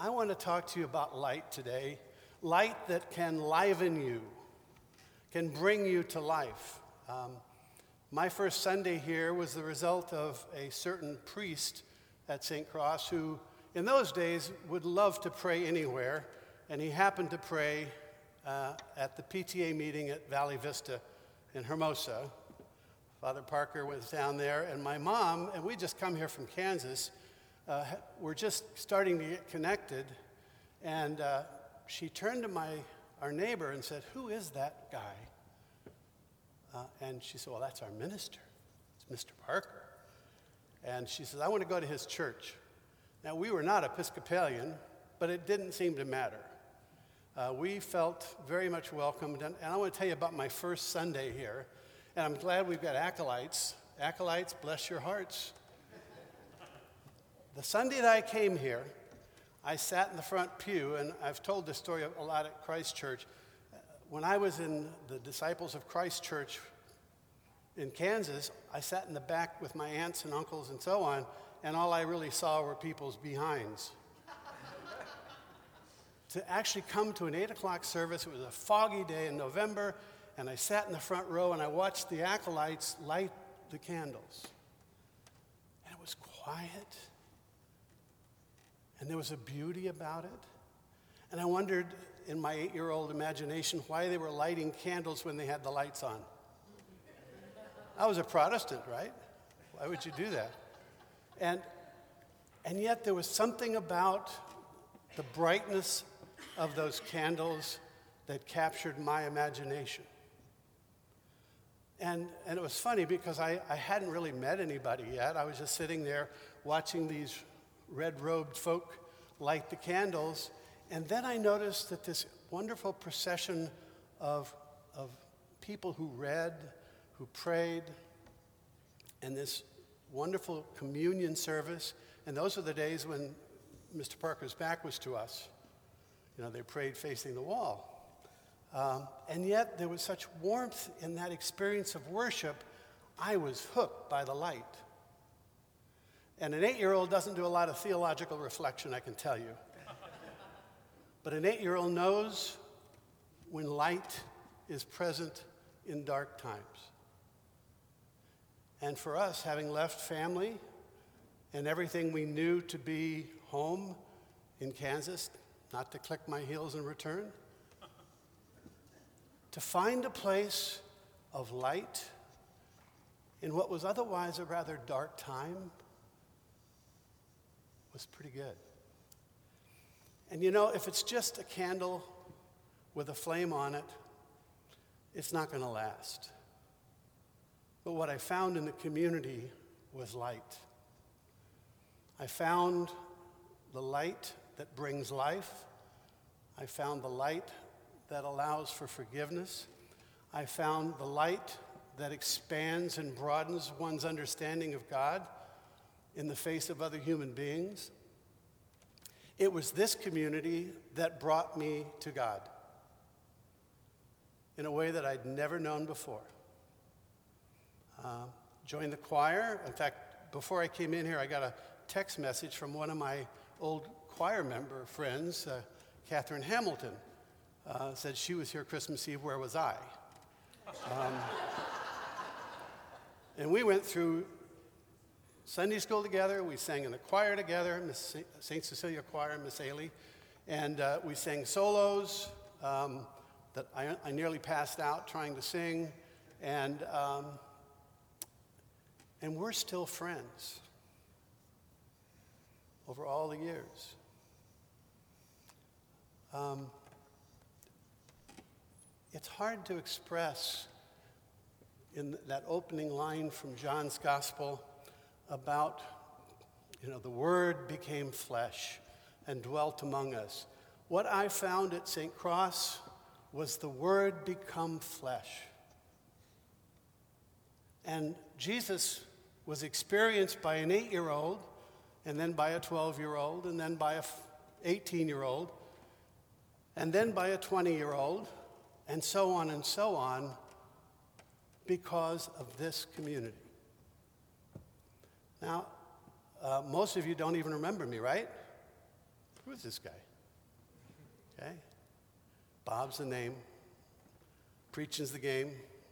I want to talk to you about light today. Light that can liven you, can bring you to life. My first Sunday here was the result of a certain priest at St. Cross who, in those days, would love to pray anywhere, and he happened to pray at the PTA meeting at Valley Vista in Hermosa. Father Parker was down there, and my mom, and we just come here from Kansas, we're just starting to get connected, and she turned to our neighbor and said, "Who is that guy?" And she said, "Well, that's our minister. It's Mr. Parker." And she says, "I want to go to his church." Now, we were not Episcopalian, but it didn't seem to matter. We felt very much welcomed, and I want to tell you about my first Sunday here, and I'm glad we've got acolytes. Acolytes, bless your hearts. The Sunday that I came here, I sat in the front pew, and I've told this story a lot at Christ Church. When I was in the Disciples of Christ Church in Kansas, I sat in the back with my aunts and uncles and so on, and all I really saw were people's behinds. To actually come to an 8 o'clock service, it was a foggy day in November, and I sat in the front row and I watched the acolytes light the candles. And it was quiet, and there was a beauty about it. And I wondered in my 8-year-old imagination why they were lighting candles when they had the lights on. I was a Protestant, right? Why would you do that? And yet there was something about the brightness of those candles that captured my imagination. And it was funny because I hadn't really met anybody yet. I was just sitting there watching these red-robed folk light the candles, and then I noticed that this wonderful procession of people who read, who prayed, and this wonderful communion service, and those were the days when Mr. Parker's back was to us. You know, they prayed facing the wall. And yet there was such warmth in that experience of worship, I was hooked by the light. And an 8-year-old doesn't do a lot of theological reflection, I can tell you. But an 8-year-old knows when light is present in dark times. And for us, having left family and everything we knew to be home in Kansas, not to click my heels and return, to find a place of light in what was otherwise a rather dark time was pretty good. And you know, if it's just a candle with a flame on it, it's not going to last. But what I found in the community was light. I found the light that brings life. I found the light that allows for forgiveness. I found the light that expands and broadens one's understanding of God in the face of other human beings. It was this community that brought me to God in a way that I'd never known before. Joined the choir. In fact, before I came in here, I got a text message from one of my old choir member friends, Catherine Hamilton. Said she was here Christmas Eve, where was I? And we went through Sunday school together, we sang in the choir together, St. Cecilia Choir, Miss Ailey, and we sang solos that I nearly passed out trying to sing, and we're still friends over all the years. It's hard to express in that opening line from John's Gospel about, the Word became flesh and dwelt among us. What I found at St. Cross was the Word become flesh. And Jesus was experienced by an 8-year-old, and then by a 12-year-old, and then by a 18-year-old, and then by a 20-year-old, and so on, because of this community. Now, most of you don't even remember me, right? Who is this guy? Okay. Bob's the name. Preaching's the game.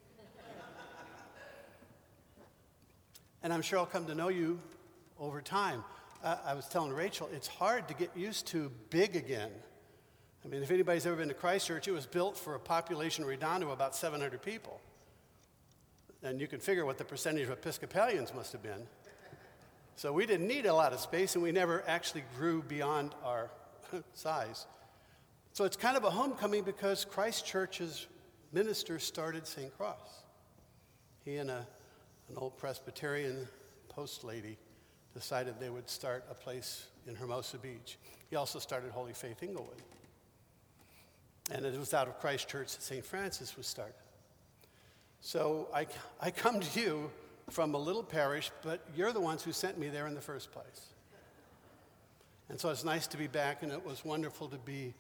And I'm sure I'll come to know you over time. I was telling Rachel, it's hard to get used to big again. I mean, if anybody's ever been to Christ Church, it was built for a population of Redondo, about 700 people. And you can figure what the percentage of Episcopalians must have been. So we didn't need a lot of space, and we never actually grew beyond our size. So it's kind of a homecoming because Christ Church's minister started St. Cross. He and an old Presbyterian post lady decided they would start a place in Hermosa Beach. He also started Holy Faith Inglewood. And it was out of Christ Church that St. Francis was started. So I come to you from a little parish, but you're the ones who sent me there in the first place. And so it's nice to be back, and it was wonderful to be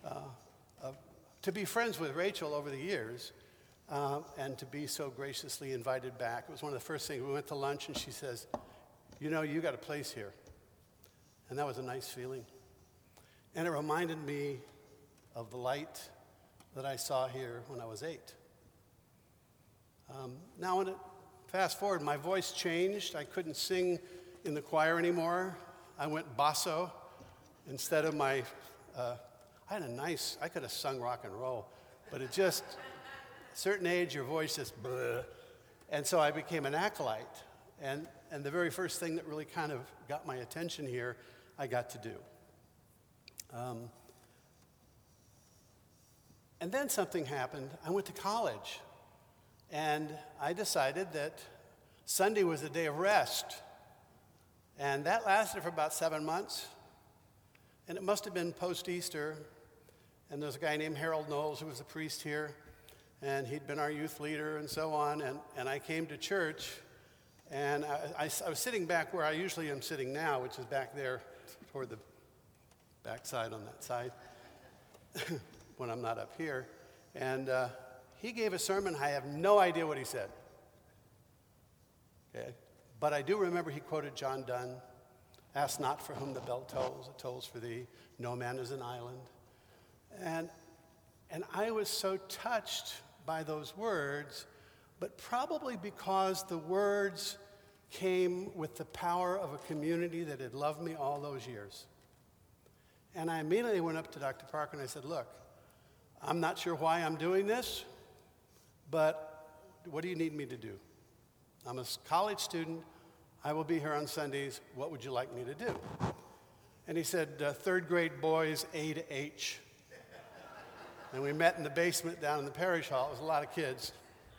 friends with Rachel over the years, and to be so graciously invited back. It was one of the first things. We went to lunch, and she says, you know, you got a place here. And that was a nice feeling. And it reminded me of the light that I saw here when I was 8. Now, when fast forward, my voice changed. I couldn't sing in the choir anymore. I went basso instead of my, I could have sung rock and roll, but it just, a certain age, your voice just, bleh. And so I became an acolyte. And the very first thing that really kind of got my attention here, I got to do. And then something happened. I went to college, and I decided that Sunday was a day of rest. And that lasted for about 7 months. And it must have been post-Easter. And there's a guy named Harold Knowles who was a priest here, and he'd been our youth leader and so on. And I came to church, and I was sitting back where I usually am sitting now, which is back there toward the backside on that side when I'm not up here. And he gave a sermon. I have no idea what he said. Okay. But I do remember he quoted John Donne, "Ask not for whom the bell tolls, it tolls for thee. No man is an island." And I was so touched by those words, but probably because the words came with the power of a community that had loved me all those years. And I immediately went up to Dr. Parker and I said, look, I'm not sure why I'm doing this, but what do you need me to do? I'm a college student. I will be here on Sundays. What would you like me to do? And he said, third grade boys, A to H. And we met in the basement down in the parish hall. It was a lot of kids.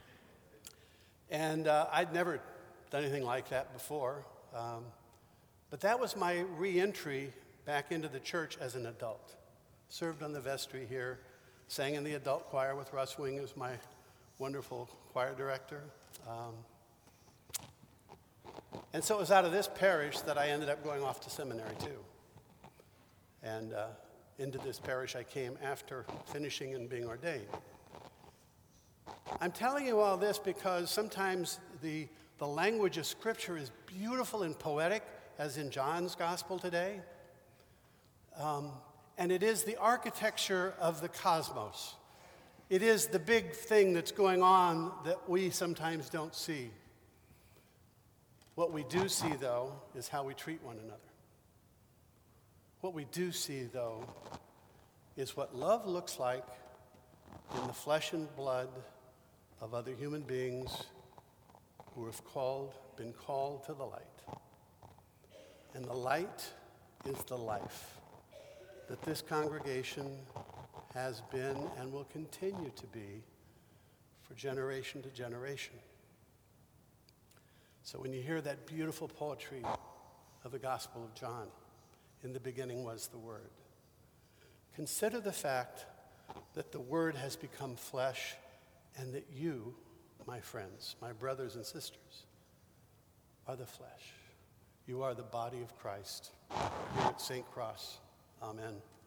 And I'd never done anything like that before. But that was my re-entry back into the church as an adult. Served on the vestry here, sang in the adult choir with Russ Wing, who's my wonderful choir director. And so it was out of this parish that I ended up going off to seminary too. And into this parish I came after finishing and being ordained. I'm telling you all this because sometimes the language of Scripture is beautiful and poetic, as in John's Gospel today. And it is the architecture of the cosmos. It is the big thing that's going on that we sometimes don't see. What we do see, though, is how we treat one another. What we do see, though, is what love looks like in the flesh and blood of other human beings who have been called to the light. And the light is the life that this congregation has been and will continue to be for generation to generation. So when you hear that beautiful poetry of the Gospel of John, in the beginning was the Word, consider the fact that the Word has become flesh and that you, my friends, my brothers and sisters, are the flesh. You are the body of Christ here at St. Cross. Amen.